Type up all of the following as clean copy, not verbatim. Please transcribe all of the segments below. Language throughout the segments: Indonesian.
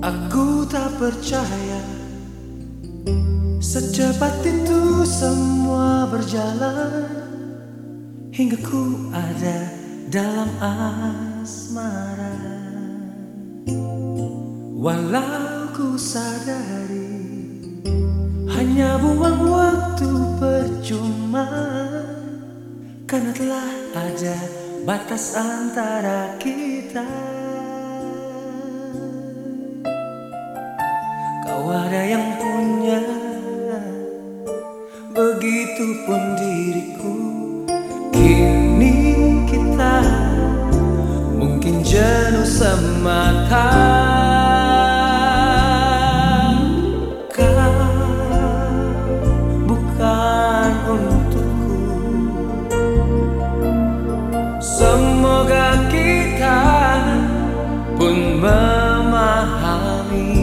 Aku tak percaya secepat itu semua berjalan, hingga ku ada dalam asmara. Walau ku sadari hanya buang waktu percuma, karena telah ada batas antara kita. Kau ada yang punya, begitupun diriku. Kini kita mungkin jenuh semata. Kau bukan untukku. Semoga kita pun memahami.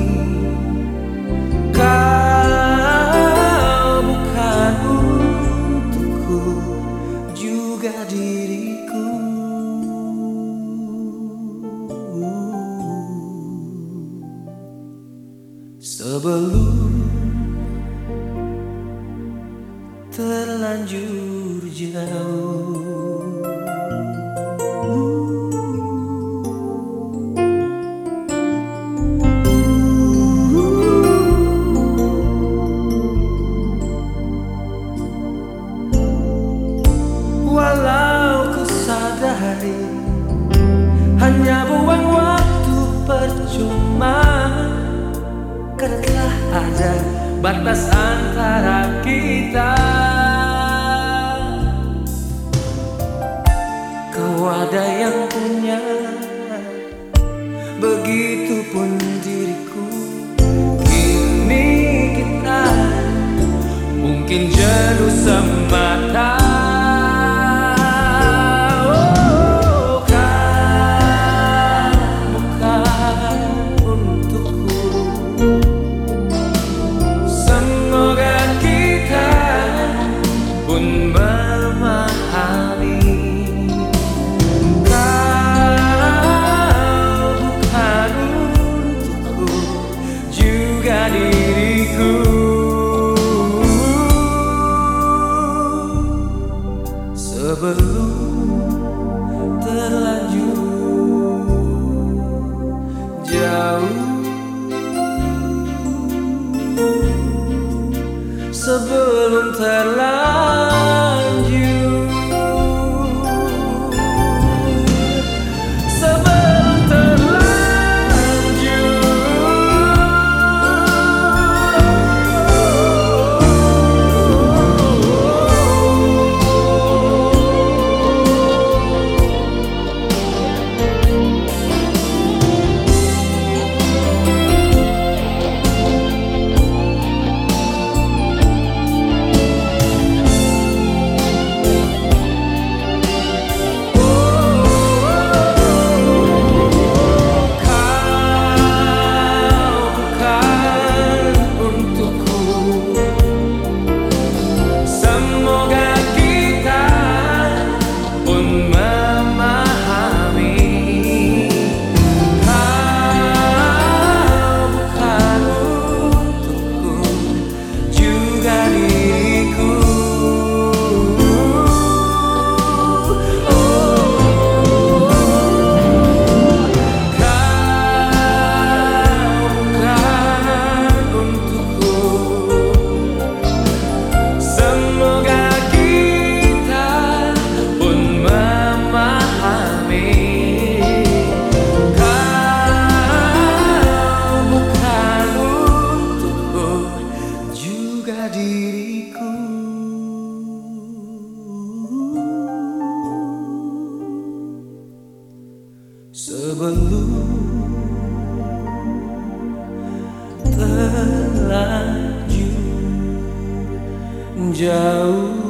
Kau bukan untukku, juga diriku. Sebelum terlanjur jauh, walau ku sadari hanya buang waktu percuma, karena telah ada batas antara kita. Kau ada yang punya, begitupun diriku. Kini kita mungkin jenuh semata. Sebelum terlanjur jauh, sebelum terlanjur, sebelum terlanjur. Diriku sebelum terlanjur jauh.